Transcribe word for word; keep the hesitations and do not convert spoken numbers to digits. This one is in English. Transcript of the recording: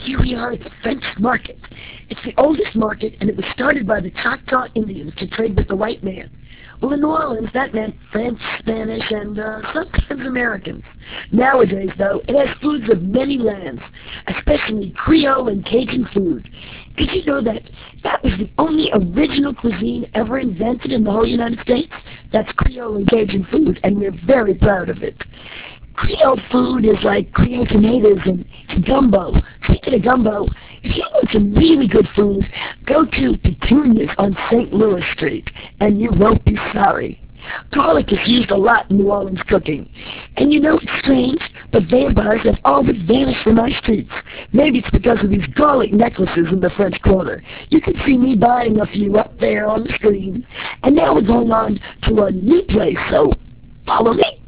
Here we are at the French Market. It's the oldest market, and it was started by the Choctaw Indians to trade with the white man. Well, in New Orleans, that meant French, Spanish, and uh, sometimes Americans. Nowadays, though, it has foods of many lands, especially Creole and Cajun food. Did you know that that was the only original cuisine ever invented in the whole United States? That's Creole and Cajun food, and we're very proud of it. Creole food is like Creole tomatoes and, and gumbo. Speaking of gumbo, if you want some really good food, go to Petunia's on Saint Louis Street, and you won't be sorry. Garlic is used a lot in New Orleans cooking. And you know, it's strange, but vampires have all but vanished from our streets. Maybe it's because of these garlic necklaces in the French Quarter. You can see me buying a few up there on the screen. And now we're going on to a new place, so follow me.